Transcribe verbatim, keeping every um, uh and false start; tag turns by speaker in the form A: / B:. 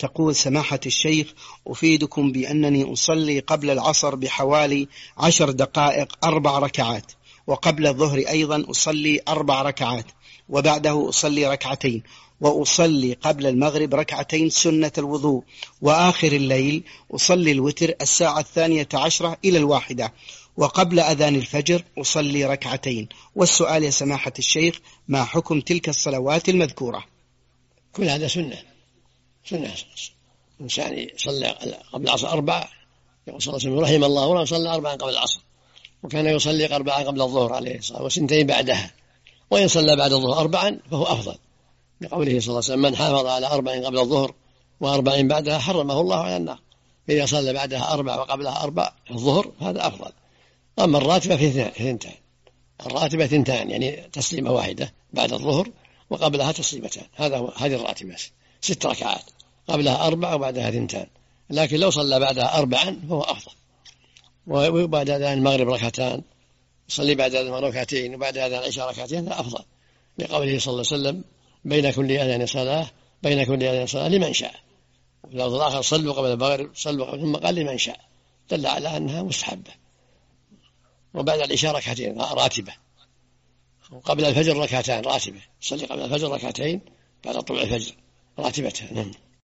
A: تقول: سماحة الشيخ، أفيدكم بأنني أصلي قبل العصر بحوالي عشر دقائق أربع ركعات، وقبل الظهر أيضا أصلي أربع ركعات، وبعده أصلي ركعتين، وأصلي قبل المغرب ركعتين سنة الوضوء، وآخر الليل أصلي الوتر الساعة الثانية عشرة إلى الواحدة، وقبل أذان الفجر أصلي ركعتين. والسؤال يا سماحة الشيخ: ما حكم تلك الصلوات المذكورة؟
B: كل هذا سنة سنة إنسان يصلي قبل العصر أربعة، يقول صلى الله عليه وسلم: رحم الله ولو صلى أربعا قبل العصر، وكان يصلي أربعة قبل الظهر عليه الصلاة وسنتين بعدها، وإن صلى بعد الظهر أربعا فهو أفضل، لقوله صلى الله عليه وسلم: من حافظ على أربع قبل الظهر وأربع بعدها حرمه الله على النار. إذا صلى بعدها أربع وقبلها أربع الظهر هذا أفضل. أما الراتبة في اثنتان، الراتبة اثنتان يعني تسليمة واحدة بعد الظهر وقبلها تسليمتان، هذا هو هذه الراتبة ست ركعات، قبلها أربع وبعدها اثنتان. لكن لو صلى بعدها أربعا فهو أفضل. وبعد أذان المغرب ركعتان، يصلي بعد أذان ركعتين، وبعد أذان العشاء ركعتين، هذا أفضل، لقوله صلى الله عليه وسلم: بين كل أذان صلاة بين كل أذان صلاة لمن شاء. وفي اللفظ الآخر: صلوا قبل المغرب صلوا قبل، ثم قال: لمن شاء، دل على أنها مستحبة. وبعد العشاء ركعتين راتبة، وقبل الفجر ركعتان راتبة، صلي قبل الفجر ركعتين بعد طلوع الفجر راتبتها.